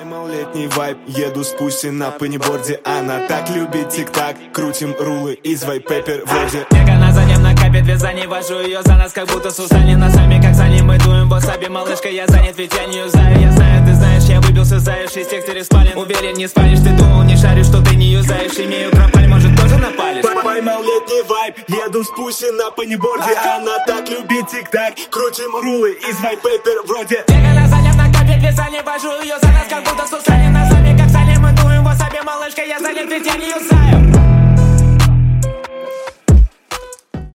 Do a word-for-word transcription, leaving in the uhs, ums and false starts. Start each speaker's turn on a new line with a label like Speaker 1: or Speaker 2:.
Speaker 1: Поймал летний вайб, еду с пусси на пениборде. Она так любит тик-так, крутим рулы из вайпепер вроде.
Speaker 2: Мега на заднем накапит вязание, вожу ее за нас, как будто Сусани. Носами, как сани, мы дуем васаби. Малышка, я занят, ведь я не юзаю. Я знаю, ты знаешь, я выбился за из текстуре спален. Уверен, не спалишь, ты думал, не шаришь, что ты не юзаешь. Имею пропаль, может тоже напалишь.
Speaker 1: Поймал летний вайб, еду с пусси на пениборде. Она так любит тик-так, крутим рулы из вайпепер вроде.
Speaker 2: Мега на заднем накапит вязание, вожу ее за нас, как будто Сусани. Носами, как сани, мы дуем васаби. Малышка, я занят, ведь я не юзаю.